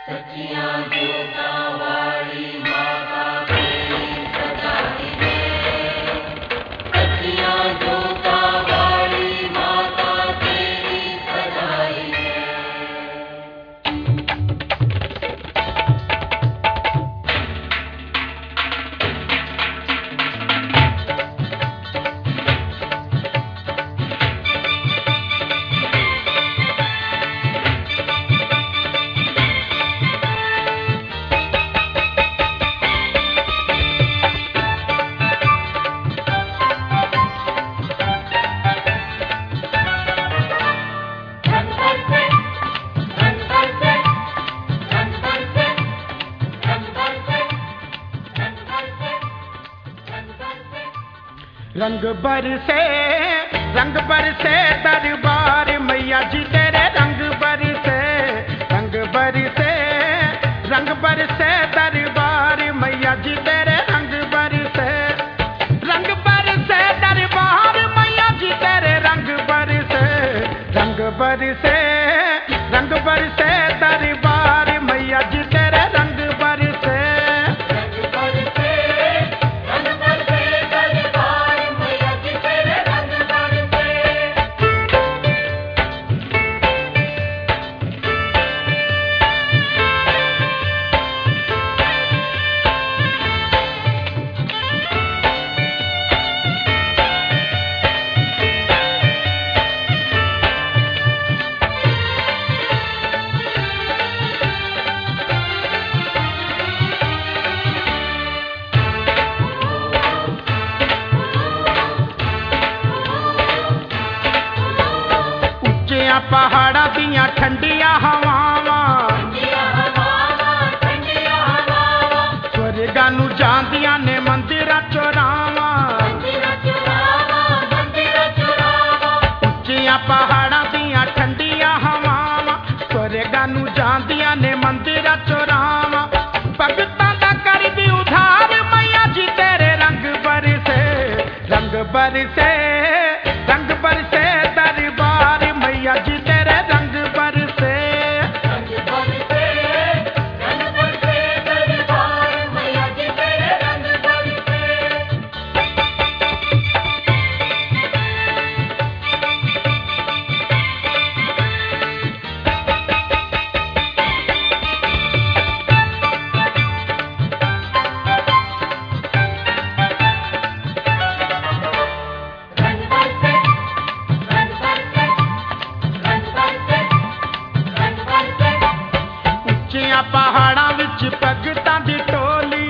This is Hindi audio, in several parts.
सचिया जोता वाली माता तेरी सदाई है। सचिया जोता वाली माता तेरी सदाई है। रंग बरसे दरबार मैया जी तेरे रंग बरसे दरबार मैया जी तेरे रंग बरसे दरबार मैया जी तेरे रंग बरसे दरबार मैया जी तेरे रंग बरसे। पहाड़ा दियां ठंडिया हवावां स्वर्गां नूं जांदियां ने मंदिरां चोरावां। उच्चियां पहाड़ां दियां ठंडिया हवावां स्वर्गां नूं जांदियां ने मंदिरां चोरावां। भगतां दा करदी उधार मैया जी तेरे रंग बरसे दरबार मैया जी तेरे रंग बरसे। पहाड़ां विच भगतां दी टोली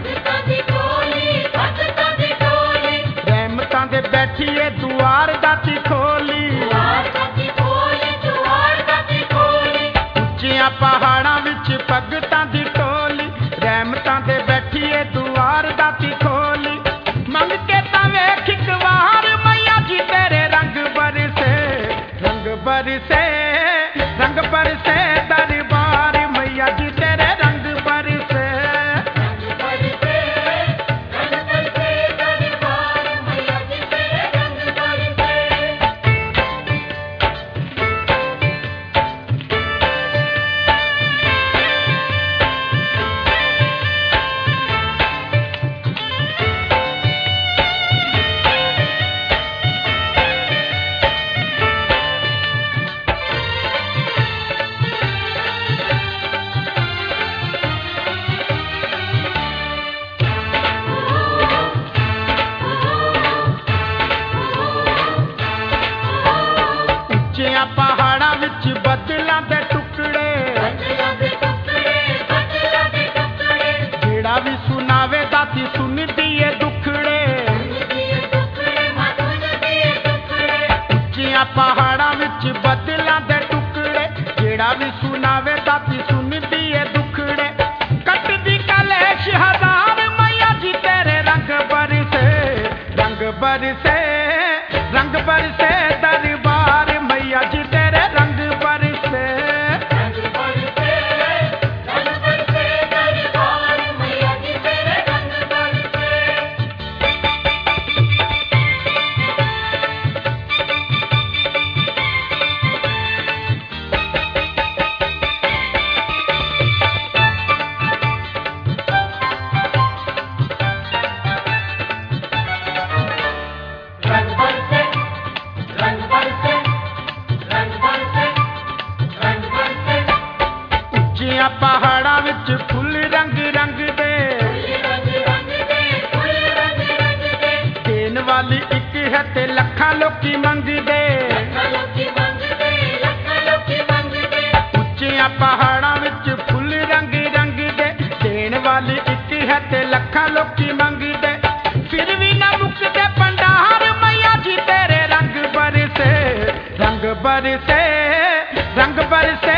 रहमतां दे बैठिए दुआर दाती खोली। उच्चियां पहाड़ां विच भगतां दी टोली रहमतां दे बैठिए दुआर दाती खोली। मंग के तां वेख इक वार मैया जी तेरे रंग बरसे दरबार मैया जी तेरे रंग बरसे। पहाड़ां विच बदलां दे टुकड़े जेड़ा भी सुनावे दाती सुनदी ए दुखड़े। उच्चियां पहाड़ां विच बदलां दे टुकड़े जेड़ा भी सुनावे दाती सुनदी ए दुखड़े। कटदी कलेश हजार मैया जी तेरे रंग बरसे दरबार मैया जी तेरे रंग बरसे। है ते लखां लोकी मंगदे ਉੱਚਿਆਂ ਪਹਾੜਾਂ ਵਿੱਚ ਫੁੱਲ ਰੰਗ ਰੰਗ ਦੇ ਦੇਣ ਵਾਲੀ ਇੱਕ ਹੈ ਤੇ ਲੱਖਾਂ ਲੋਕੀ ਮੰਗਦੇ ਫਿਰ ਵੀ ਨਾ ਮੁੱਕਦੇ ਭੰਡਾਰ ਮਈਆ ਜੀ ਤੇਰੇ ਰੰਗ ਬਰਸੇ ਰੰਗ ਬਰਸੇ